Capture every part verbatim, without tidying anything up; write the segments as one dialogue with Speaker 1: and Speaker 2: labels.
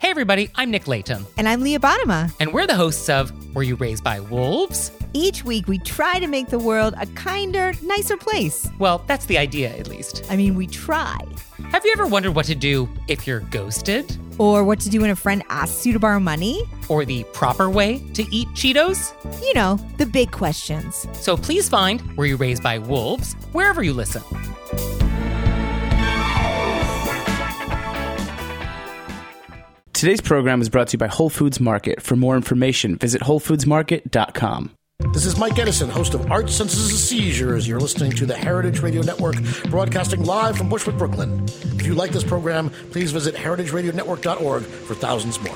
Speaker 1: Hey everybody, I'm Nick Layton.
Speaker 2: And I'm Leah Bottima.
Speaker 1: And we're the hosts of Were You Raised by Wolves?
Speaker 2: Each week we try to make the world a kinder, nicer place.
Speaker 1: Well, that's the idea, at least.
Speaker 2: I mean, we try.
Speaker 1: Have you ever wondered what to do if you're ghosted?
Speaker 2: Or what to do when a friend asks you to borrow money?
Speaker 1: Or the proper way to eat Cheetos?
Speaker 2: You know, the big questions.
Speaker 1: So please find Were You Raised by Wolves wherever you listen.
Speaker 3: Today's program is brought to you by Whole Foods Market. For more information, visit whole foods market dot com.
Speaker 4: This is Mike Edison, host of Art Senses and Seizures. You're listening to the Heritage Radio Network, broadcasting live from Bushwick, Brooklyn. If you like this program, please visit heritage radio network dot org for thousands more.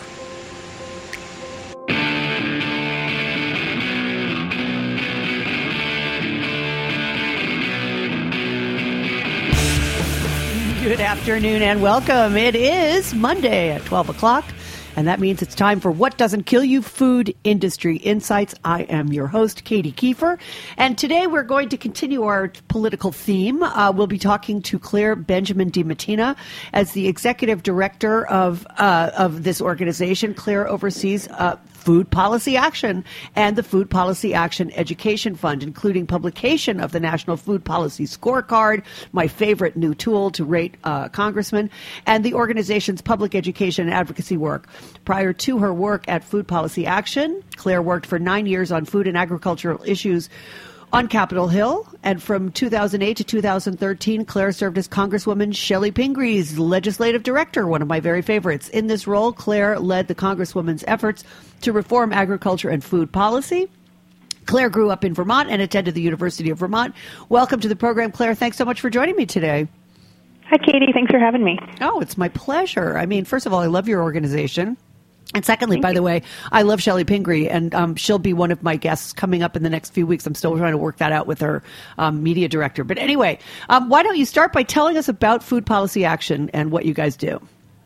Speaker 5: Good afternoon and welcome. It is Monday at twelve o'clock, and that means it's time for What Doesn't Kill You Food Industry Insights. I am your host, Katie Kiefer, and today we're going to continue our political theme. Uh, we'll be talking to Claire Benjamin DiMattina as the executive director of uh, of this organization. Claire oversees uh, Food Policy Action and the Food Policy Action Education Fund, including publication of the National Food Policy Scorecard, my favorite new tool to rate uh, congressmen, and the organization's public education and advocacy work. Prior to her work at Food Policy Action, Claire worked for nine years on food and agricultural issues on Capitol Hill, and from two thousand eight to two thousand thirteen, Claire served as Congresswoman Chellie Pingree's legislative director, one of my very favorites. In this role, Claire led the Congresswoman's efforts to reform agriculture and food policy. Claire grew up in Vermont and attended the University of Vermont. Welcome to the program, Claire. Thanks so much for joining me today.
Speaker 6: Hi, Katie. Thanks for having me.
Speaker 5: Oh, it's my pleasure. I mean, first of all, I love your organization. And secondly,
Speaker 6: Thank
Speaker 5: by
Speaker 6: you.
Speaker 5: the way, I love Chellie Pingree, and um, she'll be one of my guests coming up in the next few weeks. I'm still trying to work that out with her um, media director. But anyway, um, why don't you start by telling us about Food Policy Action and what you guys do?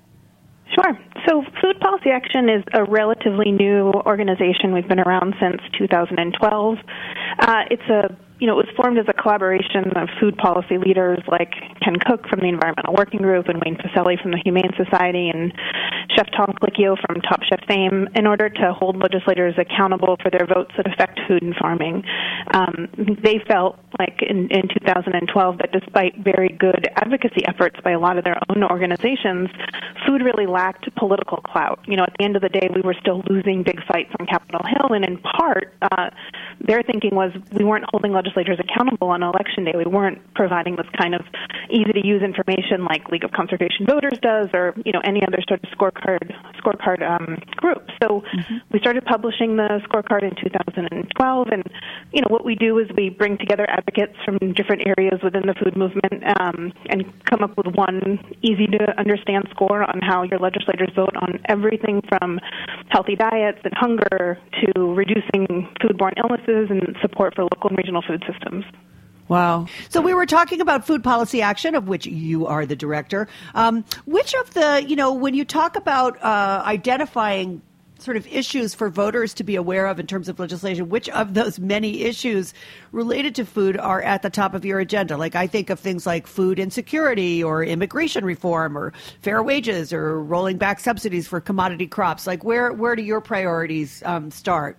Speaker 6: Sure. So Food Policy Action is a relatively new organization. We've been around since two thousand twelve. Uh, it's a You know, it was formed as a collaboration of food policy leaders like Ken Cook from the Environmental Working Group and Wayne Faselli from the Humane Society and Chef Tom Colicchio from Top Chef fame in order to hold legislators accountable for their votes that affect food and farming. Um, they felt like in, in two thousand twelve that despite very good advocacy efforts by a lot of their own organizations, food really lacked political clout. You know, at the end of the day, we were still losing big fights on Capitol Hill, and in part, uh, their thinking was we weren't holding legislators accountable on Election Day. We weren't providing this kind of easy-to-use information like League of Conservation Voters does, or you know any other sort of scorecard scorecard um, group. So mm-hmm. we started publishing the scorecard in two thousand twelve, and you know what we do is we bring together advocates from different areas within the food movement um, and come up with one easy-to-understand score on how your legislators vote on everything from healthy diets and hunger to reducing foodborne illnesses and support for local and regional food systems.
Speaker 5: Wow. So we were talking about Food Policy Action, of which you are the director. Um, which of the, you know, when you talk about uh, identifying sort of issues for voters to be aware of in terms of legislation, which of those many issues related to food are at the top of your agenda? Like I think of things like food insecurity or immigration reform or fair wages or rolling back subsidies for commodity crops. Like where, where do your priorities um, start?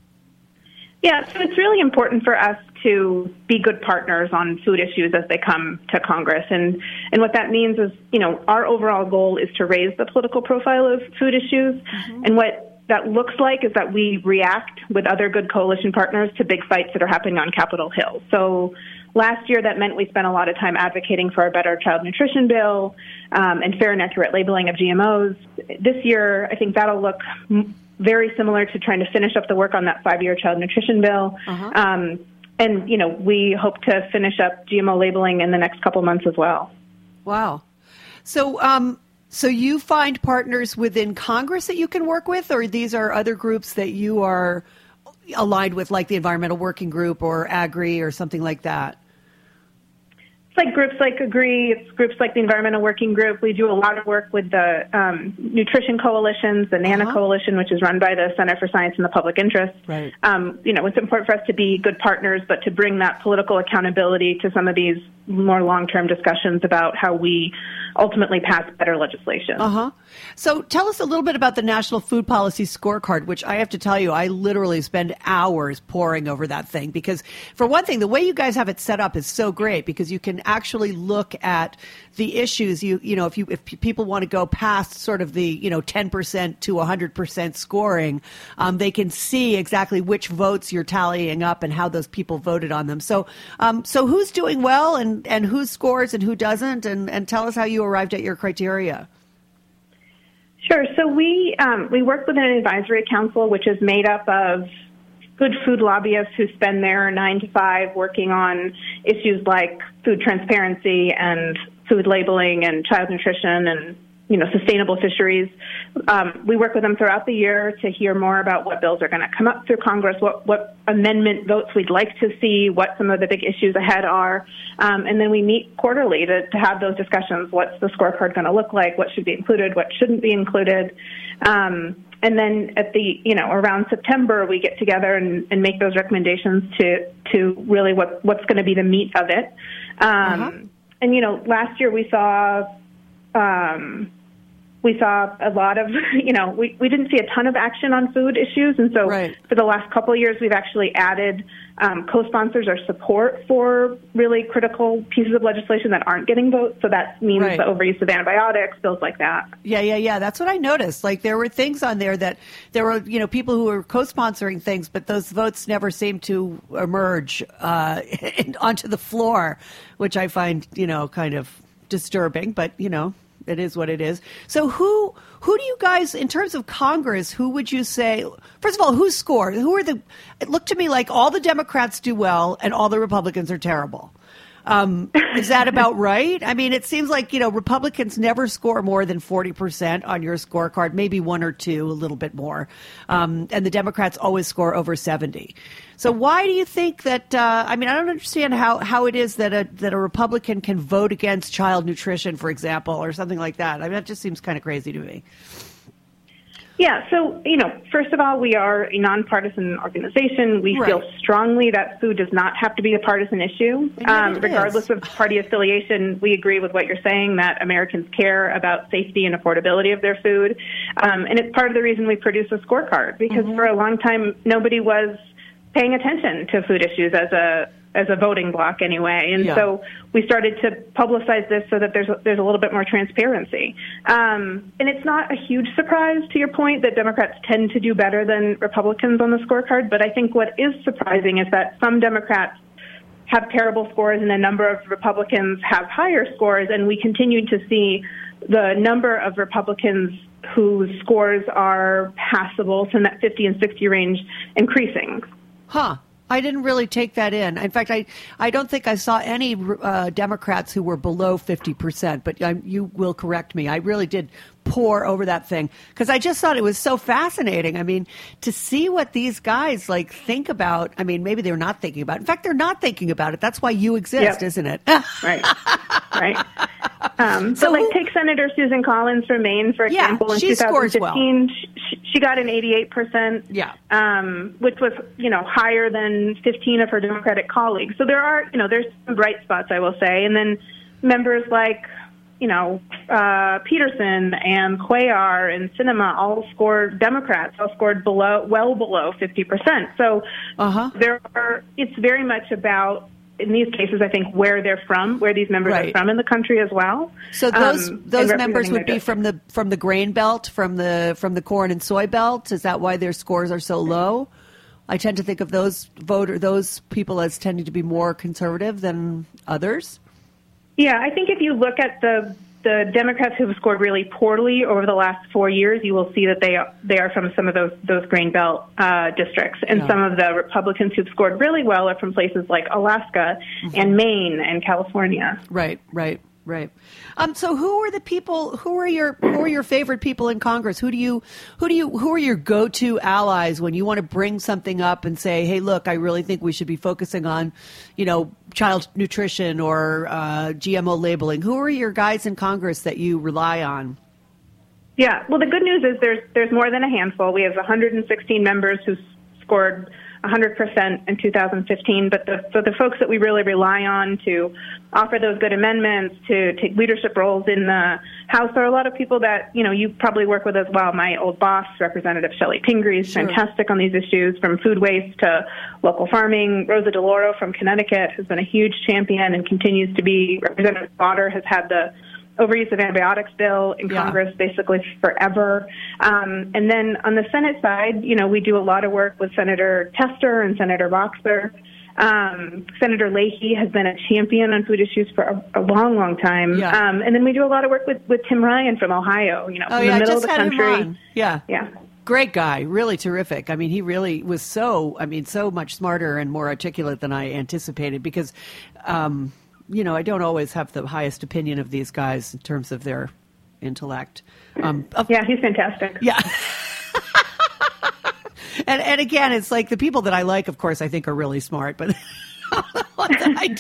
Speaker 6: Yeah, so it's really important for us to be good partners on food issues as they come to Congress. And, and what that means is, you know, our overall goal is to raise the political profile of food issues. Mm-hmm. And what that looks like is that we react with other good coalition partners to big fights that are happening on Capitol Hill. So last year, that meant we spent a lot of time advocating for a better child nutrition bill um, and fair and accurate labeling of G M Os. This year, I think that'll look m- very similar to trying to finish up the work on that five-year child nutrition bill. Uh-huh. Um, and, you know, we hope to finish up G M O labeling in the next couple months as well.
Speaker 5: Wow. So, um, so you find partners within Congress that you can work with, or these are other groups that you are aligned with, like the Environmental Working Group or Agri or something like that?
Speaker 6: It's like groups like Agree, it's groups like the Environmental Working Group. We do a lot of work with the um, nutrition coalitions, the NANA uh-huh. Coalition, which is run by the Center for Science and the Public Interest.
Speaker 5: Right.
Speaker 6: Um, you know, it's important for us to be good partners, but to bring that political accountability to some of these more long-term discussions about how we ultimately pass better legislation.
Speaker 5: Uh-huh. So tell us a little bit about the National Food Policy Scorecard, which I have to tell you, I literally spend hours poring over that thing because, for one thing, the way you guys have it set up is so great because you can actually look at the issues. You you know, if you if people want to go past sort of the, you know, ten percent to one hundred percent scoring, um, they can see exactly which votes you're tallying up and how those people voted on them. So um, so who's doing well and, and who scores and who doesn't? And, and tell us how you arrived at your criteria.
Speaker 6: Sure. So we um, we work with an advisory council, which is made up of good food lobbyists who spend their nine to five working on issues like food transparency and food labeling and child nutrition and, you know, sustainable fisheries. Um, we work with them throughout the year to hear more about what bills are going to come up through Congress, what, what amendment votes we'd like to see, what some of the big issues ahead are. Um, and then we meet quarterly to, to have those discussions. What's the scorecard going to look like? What should be included? What shouldn't be included? Um, and then at the, you know, around September, we get together and, and make those recommendations to, to really what, what's going to be the meat of it. Um, uh-huh. And, you know, last year we saw, um, we saw a lot of, you know, we, we didn't see a ton of action on food issues. And so right. for the last couple of years, we've actually added um, co-sponsors or support for really critical pieces of legislation that aren't getting votes. So that means right. the overuse of antibiotics, bills like that.
Speaker 5: Yeah, yeah, yeah. That's what I noticed. Like there were things on there that there were, you know, people who were co-sponsoring things, but those votes never seemed to emerge uh, onto the floor, which I find, you know, kind of disturbing, but, you know, it is what it is. So who who do you guys, in terms of Congress, who would you say, first of all, who scored? Who are the, it looked to me like all the Democrats do well and all the Republicans are terrible. Um, is that about right? I mean, it seems like, you know, Republicans never score more than forty percent on your scorecard, maybe one or two, a little bit more. Um, and the Democrats always score over seventy. So why do you think that, uh, I mean, I don't understand how, how it is that a, that a Republican can vote against child nutrition, for example, or something like that. I mean, that just seems kind of crazy to me.
Speaker 6: Yeah, so, you know, first of all, we are a nonpartisan organization. We right. feel strongly that food does not have to be a partisan issue. Um, regardless of party affiliation, we agree with what you're saying, that Americans care about safety and affordability of their food. Um, and it's part of the reason we produce a scorecard, because mm-hmm. for a long time, nobody was paying attention to food issues as a as a voting bloc anyway. And yeah. so we started to publicize this so that there's a, there's a little bit more transparency. Um, and it's not a huge surprise, to your point, that Democrats tend to do better than Republicans on the scorecard. But I think what is surprising is that some Democrats have terrible scores and a number of Republicans have higher scores. And we continue to see the number of Republicans whose scores are passable, so in that fifty and sixty range, increasing.
Speaker 5: Huh. I didn't really take that in. In fact, I, I don't think I saw any uh, Democrats who were below fifty percent, but I, you will correct me. I really did pore over that thing because I just thought it was so fascinating. I mean, to see what these guys like think about, I mean, maybe they're not thinking about it. In fact, they're not thinking about it. That's why you exist, yep. isn't it?
Speaker 6: Right. Right. Um, so, but like, who, take Senator Susan Collins from Maine, for example,
Speaker 5: yeah,
Speaker 6: in
Speaker 5: she
Speaker 6: twenty fifteen,
Speaker 5: well.
Speaker 6: she, she got an eighty-eight percent,
Speaker 5: yeah.
Speaker 6: um, which was, you know, higher than fifteen of her Democratic colleagues. So there are, you know, there's some bright spots, I will say. And then members like, you know, uh, Peterson and Cuellar and Sinema all scored, Democrats all scored below, well below fifty percent. So uh-huh. there are, it's very much about, in these cases, I think, where they're from, where these members
Speaker 5: right.
Speaker 6: are from in the country as well.
Speaker 5: So those
Speaker 6: um,
Speaker 5: those members would be from the from the grain belt, from the from the corn and soy belt. Is that why their scores are so low? I tend to think of those voter those people as tending to be more conservative than others.
Speaker 6: Yeah, I think if you look at the the Democrats who have scored really poorly over the last four years, you will see that they are, they are from some of those those grain belt uh, districts. And yeah. some of the Republicans who've scored really well are from places like Alaska mm-hmm. and Maine and California.
Speaker 5: Right, right, right. Um, so who are the people? Who are your who are your favorite people in Congress? Who do you who do you who are your go-to allies when you want to bring something up and say, hey, look, I really think we should be focusing on, you know, child nutrition or uh, G M O labeling? Who are your guys in Congress that you rely on?
Speaker 6: Yeah, well, the good news is there's there's more than a handful. We have one hundred sixteen members who scored one hundred percent in two thousand fifteen, but the, for the folks that we really rely on to offer those good amendments, to take leadership roles in the House, there are a lot of people that, you know, you probably work with as well. My old boss, Representative Shelley Pingree, is sure. fantastic on these issues, from food waste to local farming. Rosa DeLauro from Connecticut has been a huge champion and continues to be. Representative Slaughter has had the overuse of antibiotics bill in yeah. Congress basically forever. Um, and then on the Senate side, you know, we do a lot of work with Senator Tester and Senator Boxer. Um, Senator Leahy has been a champion on food issues for a, a long, long time. Yeah. Um, and then we do a lot of work with, with Tim Ryan from Ohio, you know,
Speaker 5: oh,
Speaker 6: from
Speaker 5: yeah,
Speaker 6: the middle
Speaker 5: just
Speaker 6: of the
Speaker 5: had
Speaker 6: country.
Speaker 5: Him on. Yeah.
Speaker 6: Yeah.
Speaker 5: Great guy, really terrific. I mean, he really was so, I mean, so much smarter and more articulate than I anticipated because, um, you know, I don't always have the highest opinion of these guys in terms of their intellect. Um, of,
Speaker 6: yeah, he's fantastic.
Speaker 5: Yeah. and and again, it's like the people that I like, of course, I think are really smart, but the ones that I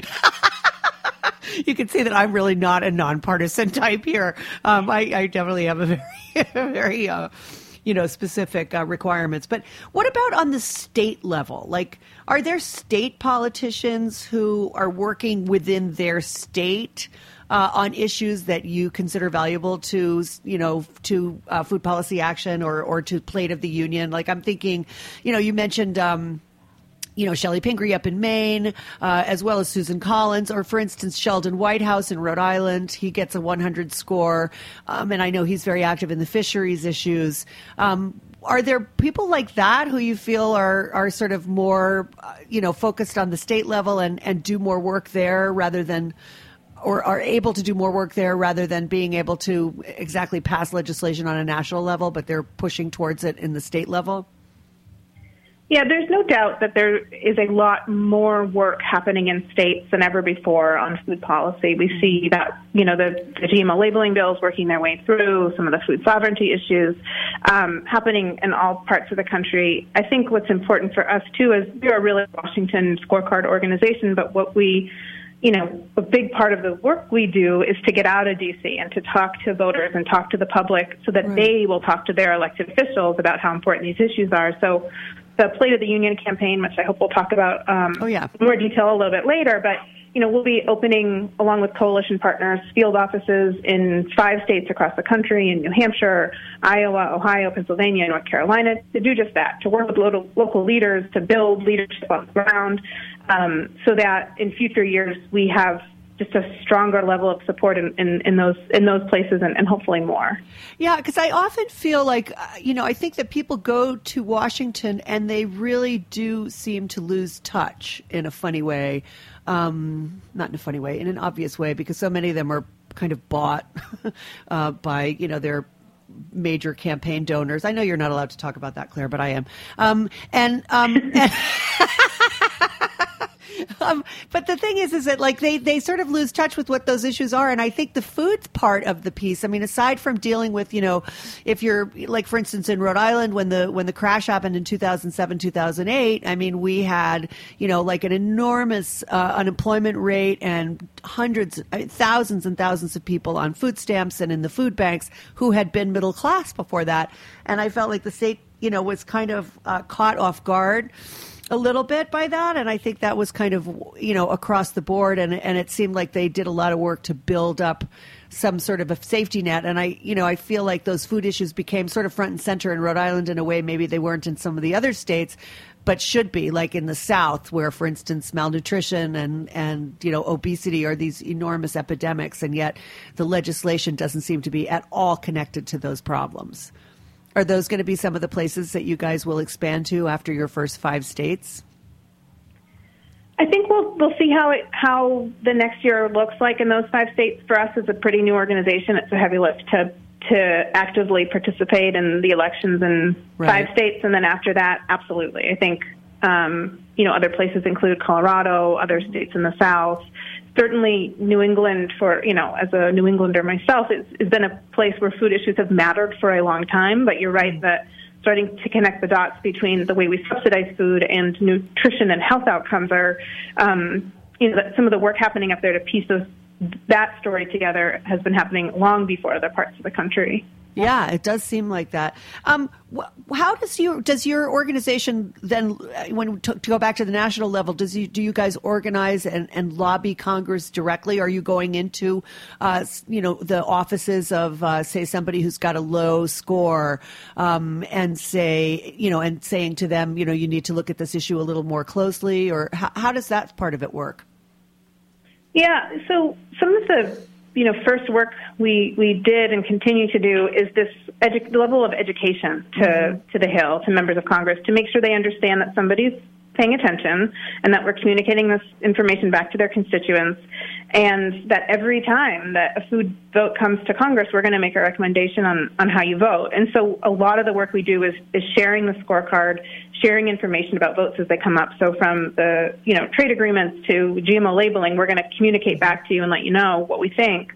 Speaker 5: don't. You can see that I'm really not a nonpartisan type here. Um, I, I definitely have a very, very, uh, you know, specific uh, requirements. But what about on the state level? Like, are there state politicians who are working within their state uh, on issues that you consider valuable to, you know, to uh, food policy action or, or to Plate of the Union? Like, I'm thinking, you know, you mentioned, um, you know, Shelley Pingree up in Maine, uh, as well as Susan Collins, or, for instance, Sheldon Whitehouse in Rhode Island. He gets a one hundred score, um, and I know he's very active in the fisheries issues. Um, are there people like that who you feel are, are sort of more, uh, you know, focused on the state level and, and do more work there rather than, or are able to do more work there rather than being able to exactly pass legislation on a national level, but they're pushing towards it in the state level?
Speaker 6: Yeah, there's no doubt that there is a lot more work happening in states than ever before on food policy. We see that, you know, the, the G M O labeling bills working their way through, some of the food sovereignty issues um, happening in all parts of the country. I think what's important for us, too, is we are really a Washington scorecard organization, but what we you know, a big part of the work we do is to get out of D C and to talk to voters and talk to the public so that right. they will talk to their elected officials about how important these issues are. So the Plate of the Union campaign, which I hope we'll talk about um,
Speaker 5: oh, yeah.
Speaker 6: in more detail a little bit later, but, you know, we'll be opening, along with coalition partners, field offices in five states across the country, in New Hampshire, Iowa, Ohio, Pennsylvania, and North Carolina, to do just that, to work with local, local leaders, to build leadership on the ground, um, so that in future years we have just a stronger level of support in, in, in those in those places and, and hopefully more.
Speaker 5: Yeah, because I often feel like, uh, you know, I think that people go to Washington and they really do seem to lose touch in a funny way. Um, not in a funny way, in an obvious way, because so many of them are kind of bought uh, by, you know, their major campaign donors. I know you're not allowed to talk about that, Claire, but I am. Um, and... Um, and Um, but the thing is, is that like they, they sort of lose touch with what those issues are. And I think the food's part of the piece. I mean, aside from dealing with, you know, if you're like, for instance, in Rhode Island, when the when the crash happened in two thousand seven, two thousand eight, I mean, we had, you know, like an enormous uh, unemployment rate and hundreds, thousands and thousands of people on food stamps and in the food banks who had been middle class before that. And I felt like the state, you know, was kind of uh, caught off guard a little bit by that, and I think that was kind of, you know, across the board, and and it seemed like they did a lot of work to build up some sort of a safety net, and I, you know, I feel like those food issues became sort of front and center in Rhode Island in a way maybe they weren't in some of the other states, but should be, like in the South, where, for instance, malnutrition and, and you know, obesity are these enormous epidemics, and yet the legislation doesn't seem to be at all connected to those problems. Are those going to be some of the places that you guys will expand to after your first five states?
Speaker 6: I think we'll we'll see how it how the next year looks like in those five states. For us, it's a pretty new organization. It's a heavy lift to to actively participate in the elections in right. five states, and then after that, absolutely. I think um, you know, other places include Colorado, other states in the South. Certainly, New England, for, you know, as a New Englander myself, has been a place where food issues have mattered for a long time. But you're right that starting to connect the dots between the way we subsidize food and nutrition and health outcomes are, um, you know, some of the work happening up there to piece those, that story together has been happening long before other parts of the country.
Speaker 5: Yeah, it does seem like that. Um, wh- how does your does your organization then, when to, to go back to the national level, does you do you guys organize and, and lobby Congress directly? Are you going into, uh, you know, the offices of, uh, say, somebody who's got a low score, um, and say, you know, and saying to them, you know, you need to look at this issue a little more closely, or how, how does that part of it work?
Speaker 6: Yeah, so some of the you know, first work we, we did and continue to do is this edu- level of education to, mm-hmm. to the Hill, to members of Congress, to make sure they understand that somebody's paying attention and that we're communicating this information back to their constituents, and that every time that a food vote comes to Congress, we're going to make a recommendation on, on how you vote. And so a lot of the work we do is, is sharing the scorecard, sharing information about votes as they come up. So from the, you know, trade agreements to G M O labeling, we're going to communicate back to you and let you know what we think.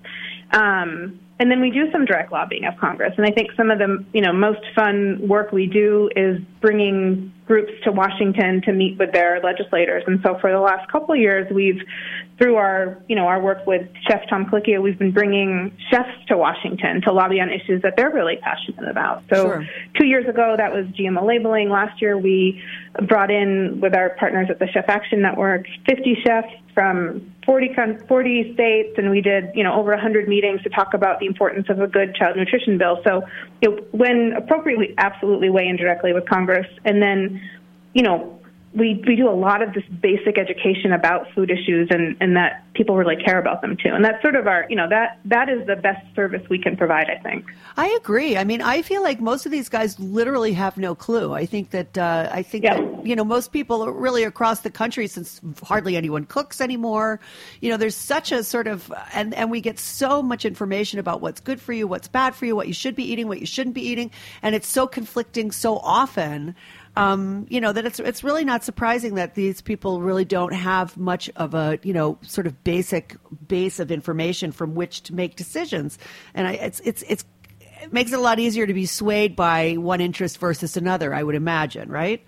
Speaker 6: Um, and then we do some direct lobbying of Congress. And I think some of the, you know, most fun work we do is bringing groups to Washington to meet with their legislators. And so for the last couple of years, we've, through our, you know, our work with Chef Tom Colicchio, we've been bringing chefs to Washington to lobby on issues that they're really passionate about. So
Speaker 5: sure.
Speaker 6: Two years ago, that was G M O labeling. Last year, we brought in, with our partners at the Chef Action Network, fifty chefs from forty, forty states, and we did, you know, over one hundred meetings to talk about the importance of a good child nutrition bill. So, you know, when appropriate, we absolutely weigh in directly with Congress. And then, you know, we we do a lot of this basic education about food issues, and, and that people really care about them too. And that's sort of our, you know, that that is the best service we can provide, I think.
Speaker 5: I agree. I mean, I feel like most of these guys literally have no clue. I think that, uh, I think
Speaker 6: yeah.
Speaker 5: that, you know, most people are really across the country, since hardly anyone cooks anymore, you know, there's such a sort of, and, and we get so much information about what's good for you, what's bad for you, what you should be eating, what you shouldn't be eating. And it's so conflicting so often. Um, you know, that it's it's really not surprising that these people really don't have much of a, you know, sort of basic base of information from which to make decisions. And I, it's it's it's it makes it a lot easier to be swayed by one interest versus another, I would imagine, right?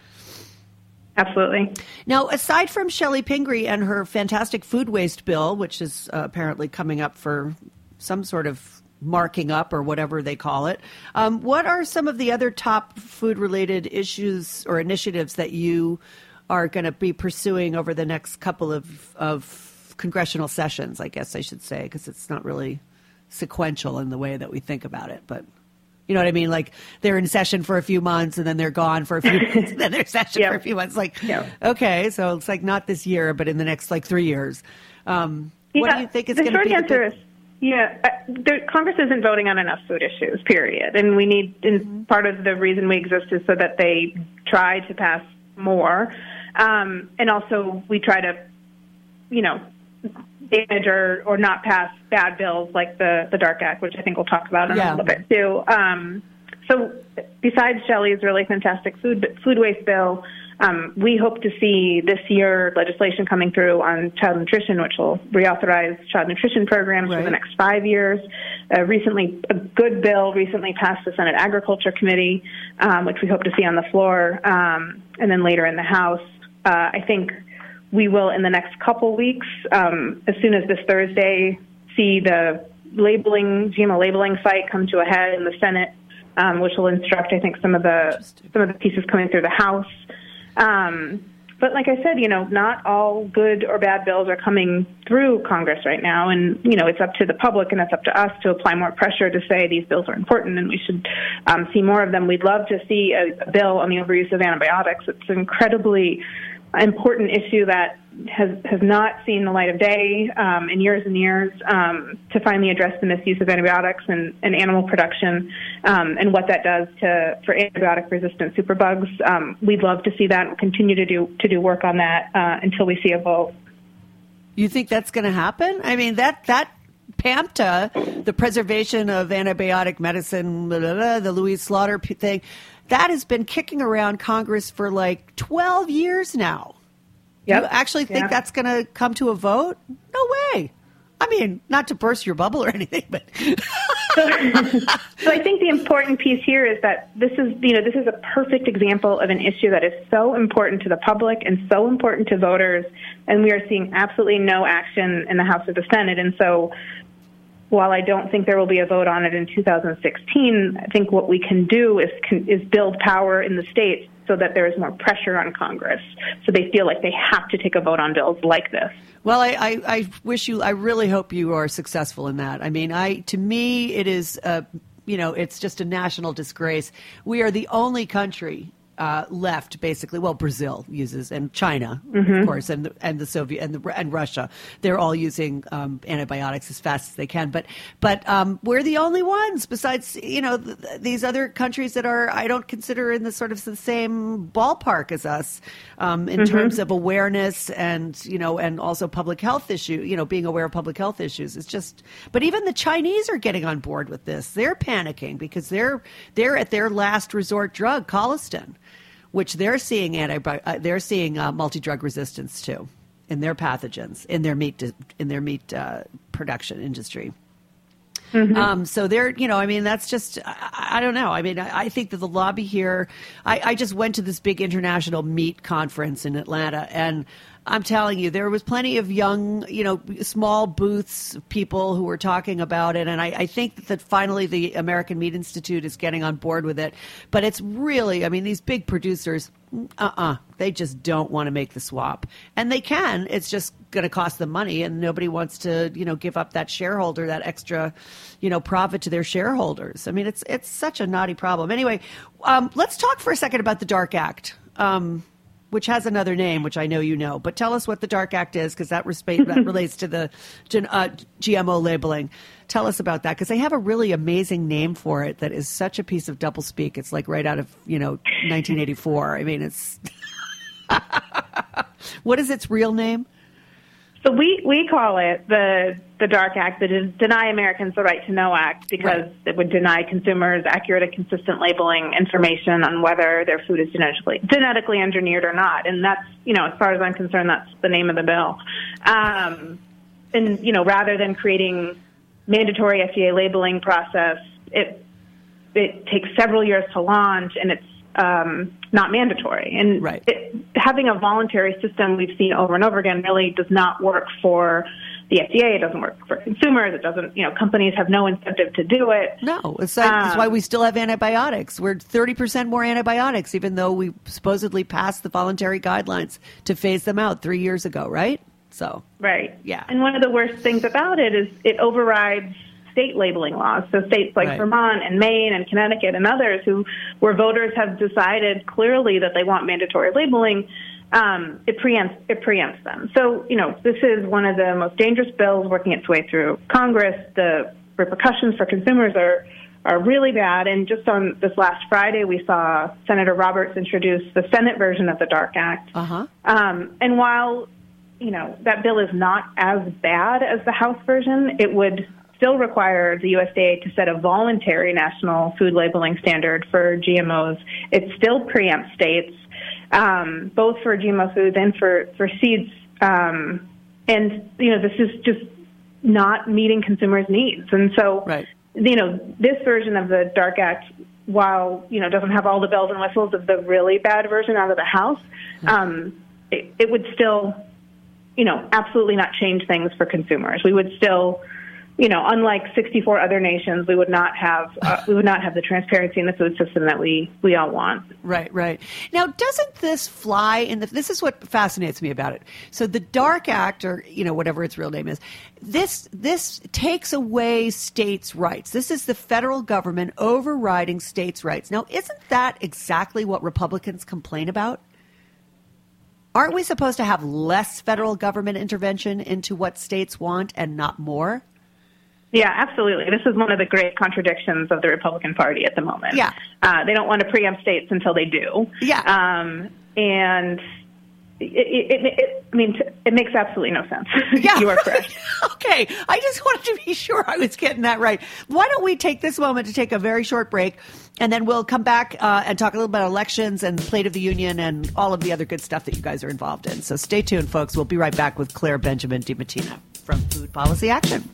Speaker 6: Absolutely.
Speaker 5: Now, aside from Shelley Pingree and her fantastic food waste bill, which is uh, apparently coming up for some sort of marking up or whatever they call it, Um, what are some of the other top food-related issues or initiatives that you are going to be pursuing over the next couple of, of congressional sessions, I guess I should say, because it's not really sequential in the way that we think about it, but you know what I mean? Like they're in session for a few months and then they're gone for a few months and then they're in session
Speaker 6: yeah.
Speaker 5: for a few months. Like,
Speaker 6: yeah.
Speaker 5: okay, so it's like not this year, but in the next like three years. Um,
Speaker 6: yeah.
Speaker 5: What do you think is going to be
Speaker 6: the short answer
Speaker 5: the
Speaker 6: is, yeah, uh, the, Congress isn't voting on enough food issues, period. And we need, and mm-hmm. part of the reason we exist is so that they try to pass more. Um, and also we try to, you know, damage or, or not pass bad bills like the, the DARK Act, which I think we'll talk about in
Speaker 5: yeah.
Speaker 6: a little bit too. Um, so besides Shelley's really fantastic food food waste bill, um, we hope to see this year legislation coming through on child nutrition, which will reauthorize child nutrition programs right. for the next five years. Uh, recently, a good bill recently passed the Senate Agriculture Committee, um, which we hope to see on the floor, um, and then later in the House. Uh, I think we will, in the next couple weeks, um, as soon as this Thursday, see the labeling, G M O labeling fight come to a head in the Senate, um, which will instruct, I think, some of the some of the pieces coming through the House. Um, but like I said, you know, not all good or bad bills are coming through Congress right now. And, you know, it's up to the public and it's up to us to apply more pressure to say these bills are important and we should um, see more of them. We'd love to see a, a bill on the overuse of antibiotics. It's an incredibly important issue that has has not seen the light of day um, in years and years um, to finally address the misuse of antibiotics and, and animal production um, and what that does to for antibiotic-resistant superbugs. Um, we'd love to see that and continue to do to do work on that uh, until we see a vote.
Speaker 5: You think that's going to happen? I mean, that that PAMTA, the preservation of antibiotic medicine, blah, blah, blah, the Louise Slaughter thing, that has been kicking around Congress for like twelve years now.
Speaker 6: Yep.
Speaker 5: Do you actually think
Speaker 6: yeah.
Speaker 5: that's going to come to a vote? No way. I mean, not to burst your bubble or anything, but
Speaker 6: so, so I think the important piece here is that this is, you know, this is a perfect example of an issue that is so important to the public and so important to voters, and we are seeing absolutely no action in the House or the Senate. And so while I don't think there will be a vote on it in two thousand sixteen, I think what we can do is can, is build power in the states so that there is more pressure on Congress, so they feel like they have to take a vote on bills like this.
Speaker 5: Well, I, I, I wish you, I really hope you are successful in that. I mean, I to me, it is, uh, you know, it's just a national disgrace. We are the only country Uh, left, basically. Well, Brazil uses, and China, mm-hmm. of course, and the, and the Soviet and the and Russia. They're all using um, antibiotics as fast as they can. But but um, we're the only ones, besides you know th- th- these other countries that are I don't consider in the sort of the same ballpark as us um, in mm-hmm. terms of awareness and you know and also public health issue. You know, being aware of public health issues. It's just. But even the Chinese are getting on board with this. They're panicking because they're they're at their last resort drug, colistin, which they're seeing antibi- uh, they're seeing uh, multi-drug resistance too in their pathogens in their meat in their meat uh, production industry. Mm-hmm. Um, so they're you know I mean that's just I, I don't know I mean I, I think that the lobby here I, I just went to this big international meat conference in Atlanta, and I'm telling you, there was plenty of young, you know, small booths, people who were talking about it. And I, I think that, that finally the American Meat Institute is getting on board with it. But it's really, I mean, these big producers, uh-uh, they just don't want to make the swap. And they can. It's just going to cost them money. And nobody wants to, you know, give up that shareholder, that extra, you know, profit to their shareholders. I mean, it's it's such a naughty problem. Anyway, um, let's talk for a second about the DARK Act. Um which has another name, which I know you know. But tell us what the DARK Act is, because that, resp- that relates to the uh, G M O labeling. Tell us about that, because they have a really amazing name for it that is such a piece of doublespeak. It's like right out of, you know, nineteen eighty-four. I mean, it's... What is its real name?
Speaker 6: So we, we call it the the DARK Act, the Deny Americans the Right to Know Act, because right. it would deny consumers accurate and consistent labeling information on whether their food is genetically genetically engineered or not. And that's, you know, as far as I'm concerned, that's the name of the bill. Um, and, you know, rather than creating mandatory F D A labeling process, it it takes several years to launch, and it's um, not mandatory. And
Speaker 5: right.
Speaker 6: it, having a voluntary system we've seen over and over again really does not work for the F D A. It doesn't work for consumers. It doesn't, you know, companies have no incentive to do it.
Speaker 5: No, it's like, um, that's why we still have antibiotics. We're thirty percent more antibiotics, even though we supposedly passed the voluntary guidelines to phase them out three years ago, right? So,
Speaker 6: right.
Speaker 5: Yeah.
Speaker 6: And one of the worst things about it is it overrides state labeling laws. So states like
Speaker 5: right.
Speaker 6: Vermont and Maine and Connecticut and others who, where voters have decided clearly that they want mandatory labeling, um, it preempts it preempts them. So, you know, this is one of the most dangerous bills working its way through Congress. The repercussions for consumers are are really bad. And just on this last Friday, we saw Senator Roberts introduce the Senate version of the DARK Act.
Speaker 5: Uh-huh.
Speaker 6: Um, and while, you know, that bill is not as bad as the House version, it would still require the U S D A to set a voluntary national food labeling standard for G M Os. It still preempts states, um, both for G M O foods and for, for seeds. Um, and, you know, this is just not meeting consumers' needs. And so,
Speaker 5: right.
Speaker 6: you know, this version of the DARK Act, while, you know, doesn't have all the bells and whistles of the really bad version out of the House, um, it, it would still, you know, absolutely not change things for consumers. We would still... You know, unlike sixty-four other nations, we would not have uh, we would not have the transparency in the food system that we, we all want.
Speaker 5: Right, right. Now, doesn't this fly in the? This is what fascinates me about it. So, the DARK Act, or you know, whatever its real name is, this this takes away states' rights. This is the federal government overriding states' rights. Now, isn't that exactly what Republicans complain about? Aren't we supposed to have less federal government intervention into what states want and not more?
Speaker 6: Yeah, absolutely. This is one of the great contradictions of the Republican Party at the moment.
Speaker 5: Yeah.
Speaker 6: Uh, they don't want to preempt states until they do.
Speaker 5: Yeah.
Speaker 6: Um, and it, it, it, it, I mean, it makes absolutely no sense.
Speaker 5: Yeah.
Speaker 6: You are correct.
Speaker 5: Okay. I just wanted to be sure I was getting that right. Why don't we take this moment to take a very short break, and then we'll come back uh, and talk a little about elections and Plate of the Union and all of the other good stuff that you guys are involved in. So stay tuned, folks. We'll be right back with Claire Benjamin DiMattina from Food Policy Action.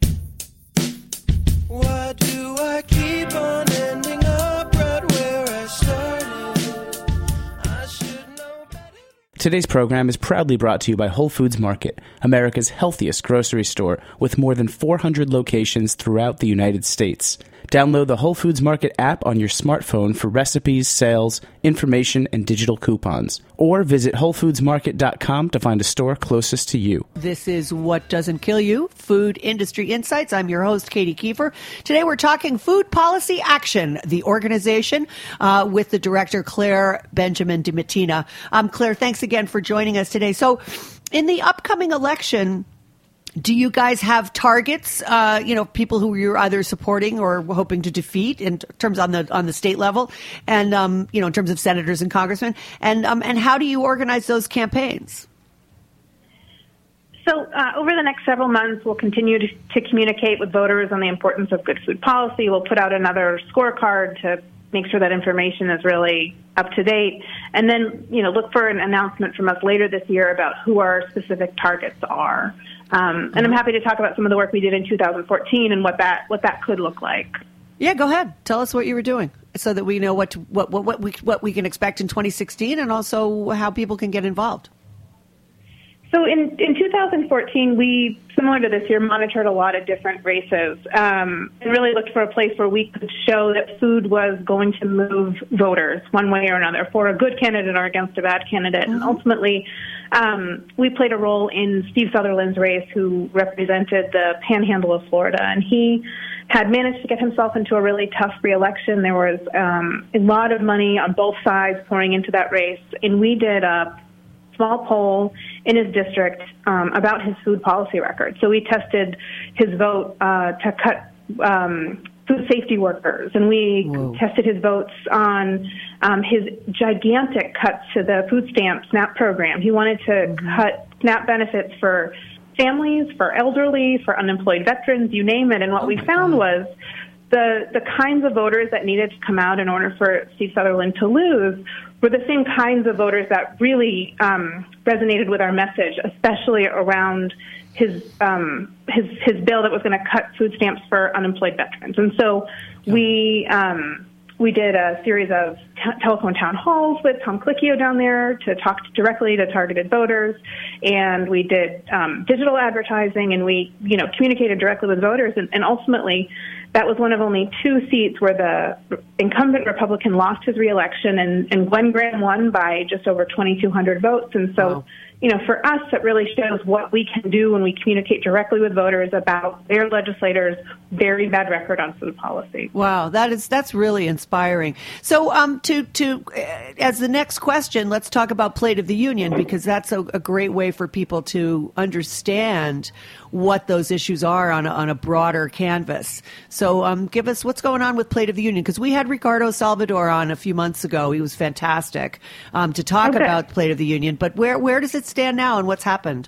Speaker 7: Why do I keep on ending up right where I started? I should know better.
Speaker 3: Today's program is proudly brought to you by Whole Foods Market, America's healthiest grocery store with more than four hundred locations throughout the United States. Download the Whole Foods Market app on your smartphone for recipes, sales, information, and digital coupons. Or visit whole foods market dot com to find a store closest to you.
Speaker 5: This is What Doesn't Kill You, Food Industry Insights. I'm your host, Katie Kiefer. Today we're talking Food Policy Action, the organization, uh, with the director, Claire Benjamin DiMattina. Um, Claire, thanks again for joining us today. So in the upcoming election, do you guys have targets, uh, you know, people who you're either supporting or hoping to defeat in terms on the on the state level, and um, you know, in terms of senators and congressmen, and um, and how do you organize those campaigns?
Speaker 6: So uh, over the next several months, we'll continue to, to communicate with voters on the importance of good food policy. We'll put out another scorecard to make sure that information is really up to date, and then, you know, look for an announcement from us later this year about who our specific targets are. Um, and I'm happy to talk about some of the work we did in two thousand fourteen and what that what that could look like.
Speaker 5: Yeah, go ahead. Tell us what you were doing so that we know what to, what what what we what we can expect in twenty sixteen, and also how people can get involved.
Speaker 6: So in, in two thousand fourteen, we, similar to this year, monitored a lot of different races um, and really looked for a place where we could show that food was going to move voters one way or another, for a good candidate or against a bad candidate. Mm-hmm. And ultimately, um, we played a role in Steve Sutherland's race, who represented the panhandle of Florida. And he had managed to get himself into a really tough re-election. There was um, a lot of money on both sides pouring into that race. And we did a small poll in his district um, about his food policy record. So we tested his vote uh, to cut um, food safety workers, and we Whoa. tested his votes on um, his gigantic cuts to the food stamp SNAP program. He wanted to mm-hmm. cut SNAP benefits for families, for elderly, for unemployed veterans, you name it. And what oh we found God. was the the kinds of voters that needed to come out in order for Steve Sutherland to lose were the same kinds of voters that really um, resonated with our message, especially around his um, his his bill that was going to cut food stamps for unemployed veterans. And so yeah. we um, we did a series of t- telephone town halls with Tom Colicchio down there to talk directly to targeted voters, and we did um, digital advertising, and we you know communicated directly with voters, and, and ultimately that was one of only two seats where the incumbent Republican lost his reelection, and, and Glenn Graham won by just over twenty-two hundred votes. And so, wow. you know, for us, it really shows what we can do when we communicate directly with voters about their legislators' very bad record on food policy.
Speaker 5: Wow, that is that's really inspiring. So, um, to to uh, as the next question, let's talk about Plate of the Union, because that's a, a great way for people to understand what those issues are on a, on a broader canvas. So um, give us what's going on with Plate of the Union, because we had Ricardo Salvador on a few months ago. He was fantastic um, to talk okay. about Plate of the Union. But where where does it stand now, and what's happened?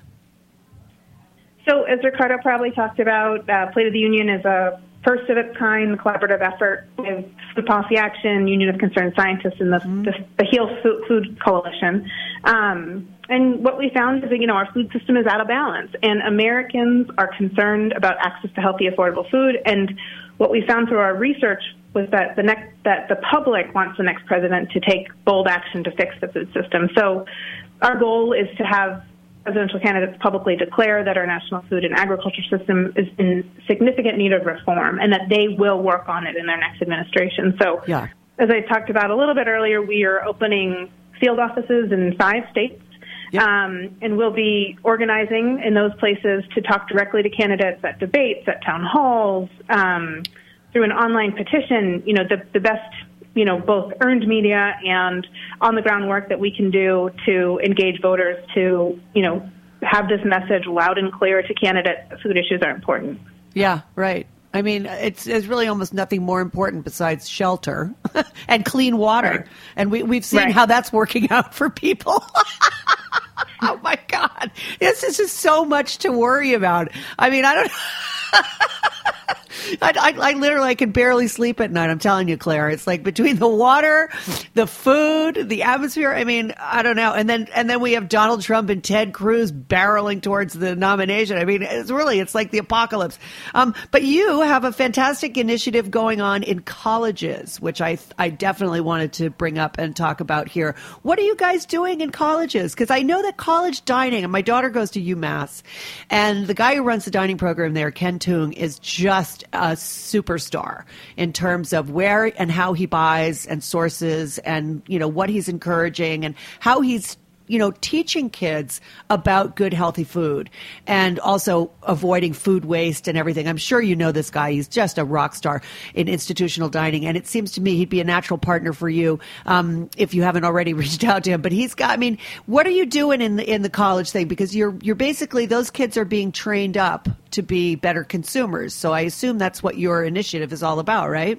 Speaker 6: So as Ricardo probably talked about, uh, Plate of the Union is a first of its kind collaborative effort with Food Policy Action, Union of Concerned Scientists, and the, mm-hmm. the, the HEAL Food, Food Coalition. Um, and what we found is that, you know, our food system is out of balance, and Americans are concerned about access to healthy, affordable food. And what we found through our research was that the next, that the public wants the next president to take bold action to fix the food system. So our goal is to have presidential candidates publicly declare that our national food and agriculture system is in significant need of reform, and that they will work on it in their next administration. So yeah. as I talked about a little bit earlier, we are opening field offices in five states. Yep. Um, and we'll be organizing in those places to talk directly to candidates at debates, at town halls, um, through an online petition. You know, the, the best, you know, both earned media and on-the-ground work that we can do to engage voters to, you know, have this message loud and clear to candidates that food issues are important.
Speaker 5: Yeah, right. I mean, it's, it's really almost nothing more important besides shelter and clean water. Right. And we, we've seen right. how that's working out for people. Oh, my God. This is just so much to worry about. I mean, I don't I, I, I literally I can barely sleep at night. I'm telling you, Claire. It's like between the water, the food, the atmosphere. I mean, I don't know. And then and then we have Donald Trump and Ted Cruz barreling towards the nomination. I mean, it's really it's like the apocalypse. Um, but you have a fantastic initiative going on in colleges, which I I definitely wanted to bring up and talk about here. What are you guys doing in colleges? Because I know that college dining, and my daughter goes to UMass, and the guy who runs the dining program there, Ken Tung, is just a superstar in terms of where and how he buys and sources and, you know, what he's encouraging and how he's, you know, teaching kids about good, healthy food and also avoiding food waste and everything. I'm sure you know this guy. He's just a rock star in institutional dining. And it seems to me he'd be a natural partner for you um, if you haven't already reached out to him. But he's got, I mean, what are you doing in the, in the college thing? Because you're, you're basically, those kids are being trained up to be better consumers. So I assume that's what your initiative is all about, right?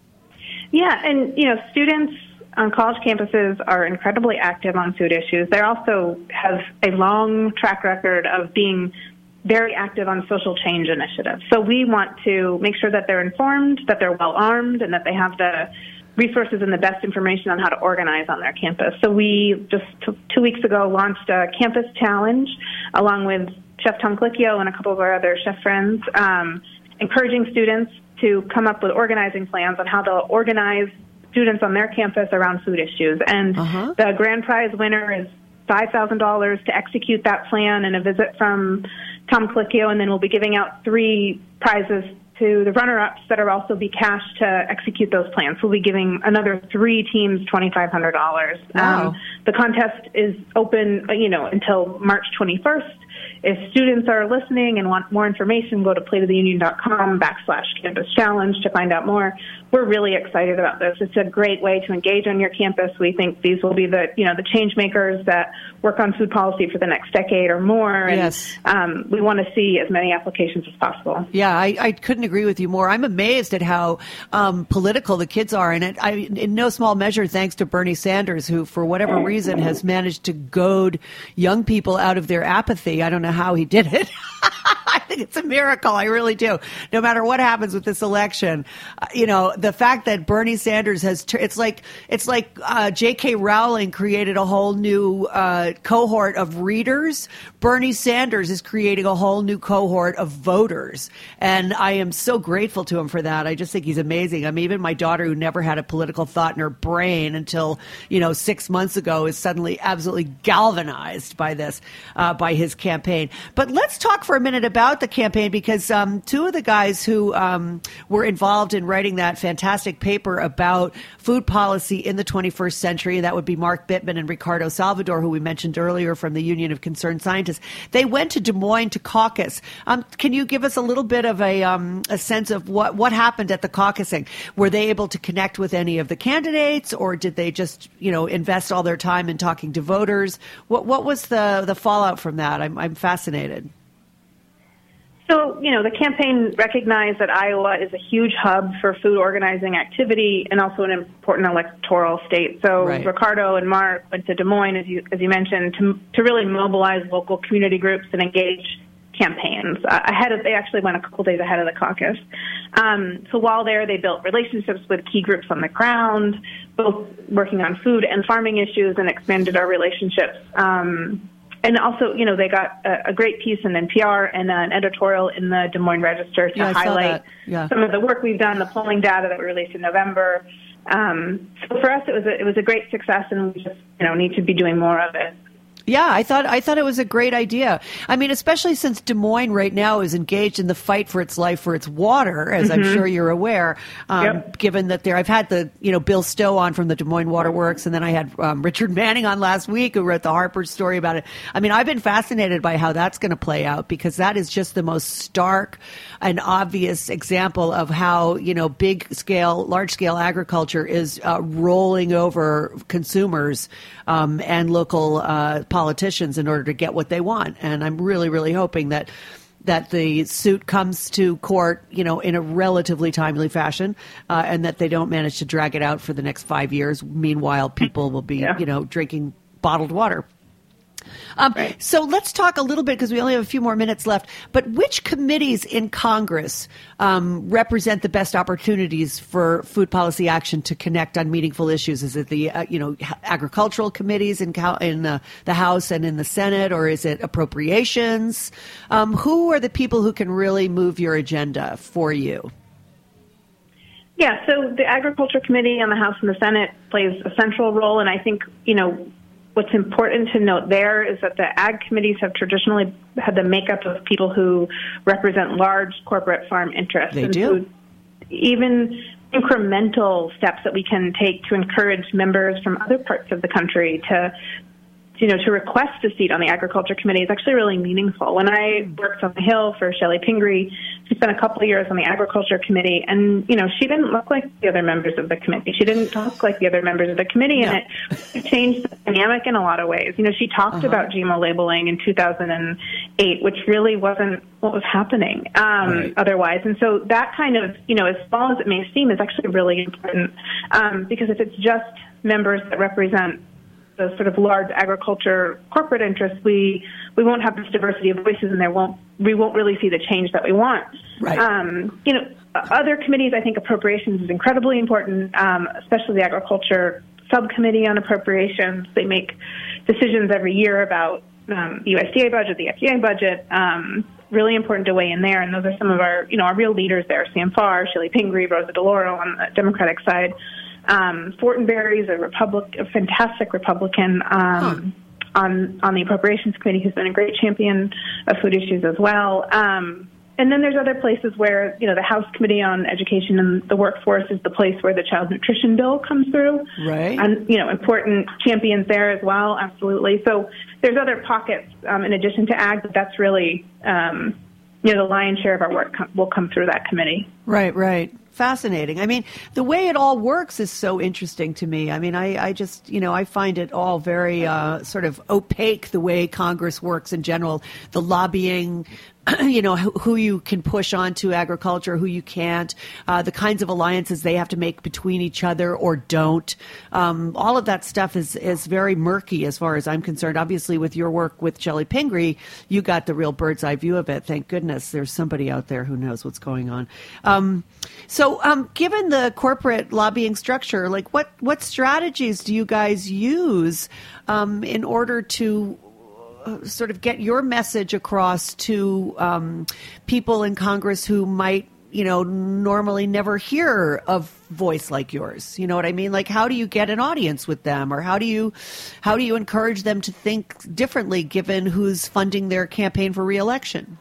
Speaker 6: Yeah. And, you know, students on college campuses are incredibly active on food issues. They also have a long track record of being very active on social change initiatives. So we want to make sure that they're informed, that they're well armed, and that they have the resources and the best information on how to organize on their campus. So we just t- two weeks ago launched a campus challenge along with Chef Tom Colicchio and a couple of our other chef friends, um, encouraging students to come up with organizing plans on how they'll organize students on their campus around food issues. And uh-huh. the grand prize winner is five thousand dollars to execute that plan and a visit from Tom Colicchio, and then we'll be giving out three prizes to the runner-ups that are also be cash to execute those plans. We'll be giving another three teams twenty-five hundred dollars.
Speaker 5: Wow.
Speaker 6: Um, the contest is open, you know, until March twenty-first. If students are listening and want more information, go to plateoftheunion.com backslash campus challenge to find out more. We're really excited about this. It's a great way to engage on your campus. We think these will be the, you know, the change makers that work on food policy for the next decade or more. And,
Speaker 5: yes.
Speaker 6: um, we want to see as many applications as possible.
Speaker 5: Yeah, I, I couldn't agree with you more. I'm amazed at how um, political the kids are. And it, I, in no small measure, thanks to Bernie Sanders, who, for whatever reason, has managed to goad young people out of their apathy. I don't know how he did it. I think it's a miracle. I really do. No matter what happens with this election, uh, you know, the fact that Bernie Sanders has, t- it's like, it's like uh, J K Rowling created a whole new uh, cohort of readers. Bernie Sanders is creating a whole new cohort of voters. And I am so grateful to him for that. I just think he's amazing. I mean, even my daughter, who never had a political thought in her brain until, you know, six months ago, is suddenly absolutely galvanized by this, uh, by his campaign. But let's talk for a minute about the campaign, because um, two of the guys who um, were involved in writing that fantastic paper about food policy in the twenty-first century, that would be Mark Bittman and Ricardo Salvador, who we mentioned earlier from the Union of Concerned Scientists. They went to Des Moines to caucus. Um, can you give us a little bit of a, um, a sense of what, what happened at the caucusing? Were they able to connect with any of the candidates, or did they just, you know, invest all their time in talking to voters? What what was the, the fallout from that? I'm, I'm fascinated.
Speaker 6: So, you know, the campaign recognized that Iowa is a huge hub for food organizing activity and also an important electoral state. So right. Ricardo and Mark went to Des Moines, as you, as you mentioned, to, to really mobilize local community groups and engage campaigns. Uh, ahead of, they actually went a couple days ahead of the caucus. Um, so while there, they built relationships with key groups on the ground, both working on food and farming issues, and expanded our relationships. Um, And also, you know, they got a, a great piece in N P R and an editorial in the Des Moines Register to
Speaker 5: yeah,
Speaker 6: highlight
Speaker 5: yeah.
Speaker 6: some of the work we've done, the polling data that we released in November. Um, so for us, it was a, it was a great success, and we just, you know, need to be doing more of it.
Speaker 5: Yeah, I thought I thought it was a great idea. I mean, especially since Des Moines right now is engaged in the fight for its life for its water, as mm-hmm. I'm sure you're aware. Um, yep. Given that there, I've had the you know Bill Stowe on from the Des Moines Water Works, and then I had um, Richard Manning on last week, who wrote the Harper story about it. I mean, I've been fascinated by how that's going to play out, because that is just the most stark and obvious example of how you know big scale, large scale agriculture is uh, rolling over consumers um, and local uh, politicians in order to get what they want. And I'm really, really hoping that that the suit comes to court, you know, in a relatively timely fashion, uh, and that they don't manage to drag it out for the next five years. Meanwhile, people will be, yeah. you know, drinking bottled water. Um,
Speaker 6: Right.
Speaker 5: So let's talk a little bit, because we only have a few more minutes left, but which committees in Congress um, represent the best opportunities for food policy action to connect on meaningful issues? Is it the uh, you know agricultural committees in, in uh, the House and in the Senate, or is it appropriations? Um, who are the people who can really move your agenda for you?
Speaker 6: Yeah, so the Agriculture Committee on the House and the Senate plays a central role, and I think, you know, what's important to note there is that the ag committees have traditionally had the makeup of people who represent large corporate farm interests.
Speaker 5: They
Speaker 6: and
Speaker 5: do.
Speaker 6: So even incremental steps that we can take to encourage members from other parts of the country to, you know, to request a seat on the Agriculture Committee is actually really meaningful. When I worked on the Hill for Shelley Pingree, she spent a couple of years on the Agriculture Committee, and, you know, she didn't look like the other members of the committee. She didn't talk like the other members of the committee,
Speaker 5: No.
Speaker 6: and it changed the dynamic in a lot of ways. You know, she talked
Speaker 5: Uh-huh.
Speaker 6: about G M O labeling in two thousand eight, which really wasn't what was happening um,
Speaker 3: Right.
Speaker 6: otherwise. And so that kind of, you know, as small as it may seem, is actually really important um, because if it's just members that represent the sort of large agriculture corporate interests, we we won't have this diversity of voices, and there won't we won't really see the change that we want.
Speaker 5: Right.
Speaker 6: Um, you know, other committees, I think appropriations is incredibly important, um, especially the Agriculture Subcommittee on Appropriations. They make decisions every year about um, the U S D A budget, the F D A budget. Um, really important to weigh in there, and those are some of our you know our real leaders there: Sam Farr, Shelley Pingree, Rosa DeLauro on the Democratic side. Um, Fortenberry is a Republic, a fantastic Republican um, huh. on on the Appropriations Committee, who's been a great champion of food issues as well. Um, and then there's other places where, you know, the House Committee on Education and the Workforce is the place where the Child Nutrition Bill comes through.
Speaker 5: Right.
Speaker 6: And, you know, important champions there as well, absolutely. So there's other pockets um, in addition to ag, but that's really, um, you know, the lion's share of our work com- will come through that committee.
Speaker 5: Right, right. Fascinating. I mean, the way it all works is so interesting to me. I mean, I, I just, you know, I find it all very uh, sort of opaque, the way Congress works in general, the lobbying, you know, who, who you can push onto agriculture, who you can't, uh, the kinds of alliances they have to make between each other or don't. Um, all of that stuff is, is very murky as far as I'm concerned. Obviously, with your work with Shelley Pingree, you got the real bird's eye view of it. Thank goodness there's somebody out there who knows what's going on. Um, so um, given the corporate lobbying structure, like what, what strategies do you guys use um, in order to sort of get your message across to um, people in Congress who might, you know, normally never hear of voice like yours? You know what I mean? Like, how do you get an audience with them, or how do you, how do you encourage them to think differently given who's funding their campaign for re-election?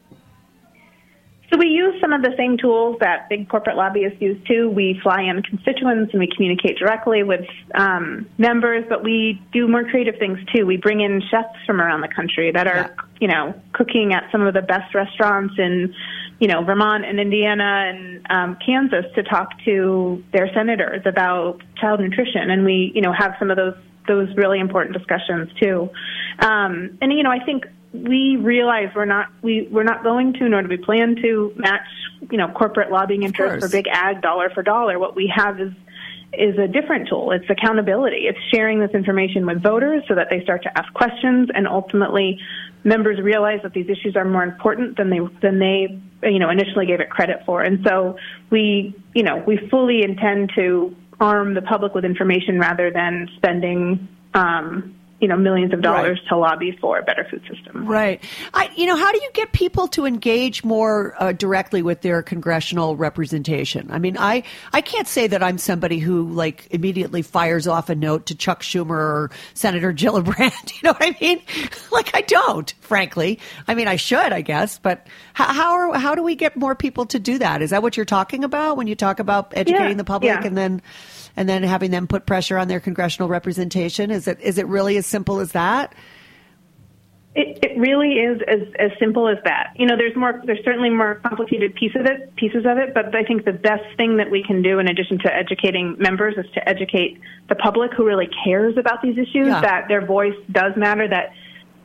Speaker 6: So we use some of the same tools that big corporate lobbyists use too. We fly in constituents and we communicate directly with um, members, but we do more creative things too. We bring in chefs from around the country that are, yeah. you know, cooking at some of the best restaurants in, you know, Vermont and Indiana and um, Kansas to talk to their senators about child nutrition, and we, you know, have some of those those really important discussions too. Um, and you know, I think. We realize we're not we we're not going to, nor do we plan to match, you know, corporate lobbying interests for big ag dollar for dollar. What we have is is a different tool. It's accountability. It's sharing this information with voters so that they start to ask questions, and ultimately, members realize that these issues are more important than they than they you know initially gave it credit for. And so we you know we fully intend to arm the public with information rather than spending. Um, you know, millions of dollars right. to lobby for a better food system.
Speaker 5: Right. I, you know, how do you get people to engage more uh, directly with their congressional representation? I mean, I, I can't say that I'm somebody who, like, immediately fires off a note to Chuck Schumer or Senator Gillibrand. You know what I mean? Like, I don't, frankly. I mean, I should, I guess. But how how, are, how do we get more people to do that? Is that what you're talking about when you talk about educating
Speaker 6: yeah,
Speaker 5: the public
Speaker 6: yeah.
Speaker 5: and then... and then having them put pressure on their congressional representation? Is it is it really as simple as that?
Speaker 6: It, it really is as, as simple as that. You know, there's more. There's certainly more complicated pieces of it, pieces of it. But I think the best thing that we can do, in addition to educating members, is to educate the public who really cares about these issues.
Speaker 5: Yeah.
Speaker 6: That their voice does matter. That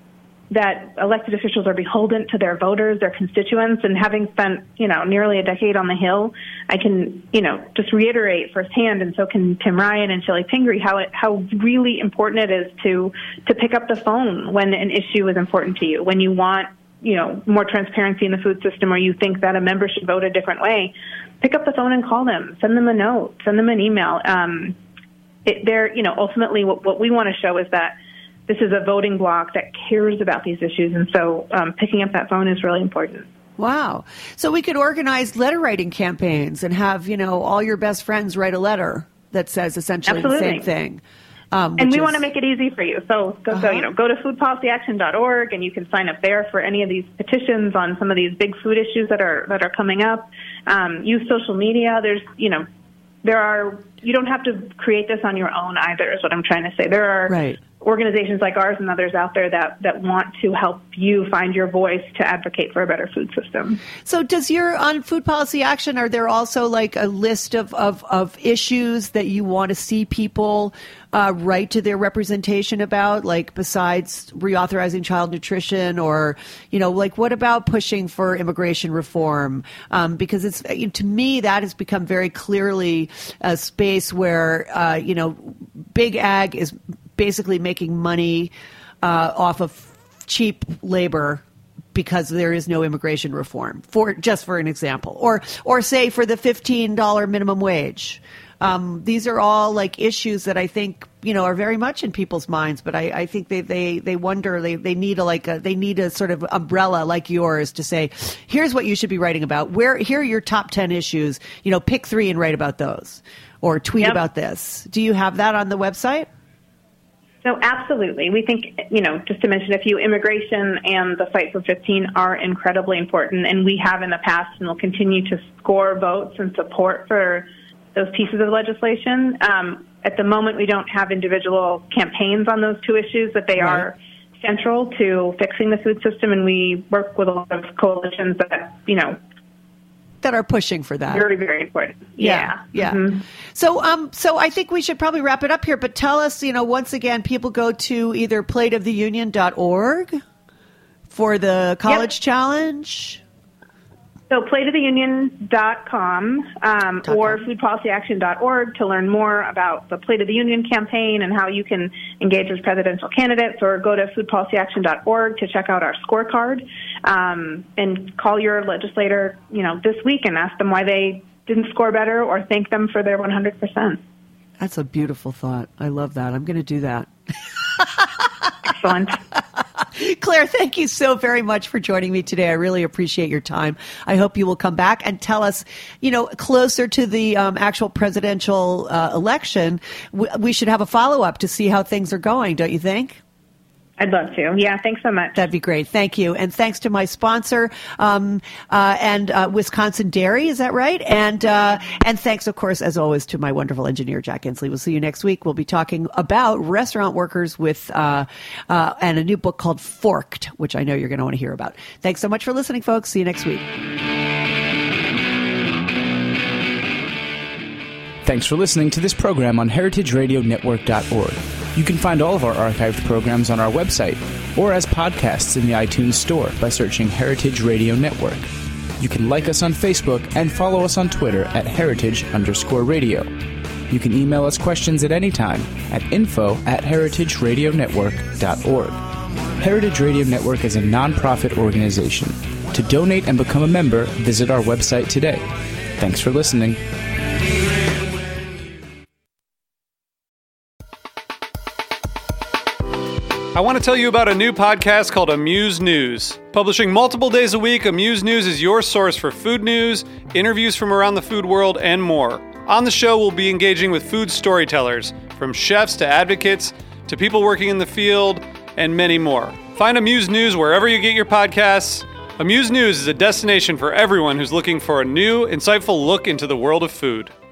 Speaker 6: that elected officials are beholden to their voters, their constituents, and having spent, you know, nearly a decade on the Hill, I can, you know, just reiterate firsthand, and so can Tim Ryan and Shelley Pingree, how it, how really important it is to, to pick up the phone when an issue is important to you, when you want, you know, more transparency in the food system, or you think that a member should vote a different way. Pick up the phone and call them, send them a note, send them an email. Um, it, they're, you know, ultimately what, what we want to show is that this is a voting bloc that cares about these issues, and so um, picking up that phone is really important.
Speaker 5: Wow. So we could organize letter writing campaigns and have, you know, all your best friends write a letter that says essentially
Speaker 6: Absolutely.
Speaker 5: the same thing. Um,
Speaker 6: and we
Speaker 5: is...
Speaker 6: want to make it easy for you. So, go,
Speaker 5: uh-huh.
Speaker 6: so you know, go to food policy action dot org, and you can sign up there for any of these petitions on some of these big food issues that are that are coming up. Um, use social media. There's, you know, there are. You don't have to create this on your own either. Is what I'm trying to say. There are
Speaker 5: right.
Speaker 6: organizations like ours and others out there that, that want to help you find your voice to advocate for a better food system.
Speaker 5: So does your, on Food Policy Action, are there also like a list of, of, of issues that you want to see people uh, write to their representation about, like besides reauthorizing child nutrition, or, you know, like what about pushing for immigration reform? Um, because it's, to me, that has become very clearly a space where, uh, you know, big ag is basically making money uh, off of cheap labor because there is no immigration reform, for just for an example, or or say for the fifteen dollars minimum wage. Um, these are all like issues that I think, you know, are very much in people's minds, but I, I think they, they, they wonder, they, they need a, like a, they need a sort of umbrella like yours to say, here's what you should be writing about. Where, here are your top ten issues, you know, pick three and write about those, or tweet
Speaker 6: Yep.
Speaker 5: about this. Do you have that on the website?
Speaker 6: So absolutely. We think, you know, just to mention a few, immigration and the fight for fifteen are incredibly important, and we have in the past and will continue to score votes and support for those pieces of legislation. Um, at the moment, we don't have individual campaigns on those two issues, but they right. are central to fixing the food system, and we work with a lot of coalitions that, you know,
Speaker 5: that are pushing for that.
Speaker 6: Very, very important.
Speaker 5: Yeah.
Speaker 6: Yeah.
Speaker 5: yeah.
Speaker 6: Mm-hmm.
Speaker 5: So, um, so I think we should probably wrap it up here, but tell us, you know, once again, people go to either plate of the union dot org for the college
Speaker 6: yep.
Speaker 5: challenge.
Speaker 6: So plate of the union dot com um, or food policy action dot org to learn more about the Plate of the Union campaign and how you can engage as presidential candidates, or go to food policy action dot org to check out our scorecard, um, and call your legislator, you know, this week and ask them why they didn't score better, or thank them for their one hundred percent.
Speaker 5: That's a beautiful thought. I love that. I'm going to do that.
Speaker 6: Excellent.
Speaker 5: Claire, thank you so very much for joining me today. I really appreciate your time. I hope you will come back and tell us, you know, closer to the um, actual presidential uh, election, we, we should have a follow-up to see how things are going, don't you think?
Speaker 6: I'd love to. Yeah, thanks so much.
Speaker 5: That'd be great. Thank you. And thanks to my sponsor, um, uh, and uh, Wisconsin Dairy, is that right? And uh, and thanks, of course, as always, to my wonderful engineer, Jack Inslee. We'll see you next week. We'll be talking about restaurant workers with uh, uh, and a new book called Forked, which I know you're going to want to hear about. Thanks so much for listening, folks. See you next week.
Speaker 3: Thanks for listening to this program on heritage radio network dot org. You can find all of our archived programs on our website or as podcasts in the iTunes Store by searching Heritage Radio Network. You can like us on Facebook and follow us on Twitter at heritage underscore radio. You can email us questions at any time at info at heritage radio network dot org. Heritage Radio Network is a nonprofit organization. To donate and become a member, visit our website today. Thanks for listening.
Speaker 8: I want to tell you about a new podcast called Amuse News. Publishing multiple days a week, Amuse News is your source for food news, interviews from around the food world, and more. On the show, we'll be engaging with food storytellers, from chefs to advocates to people working in the field, and many more. Find Amuse News wherever you get your podcasts. Amuse News is a destination for everyone who's looking for a new, insightful look into the world of food.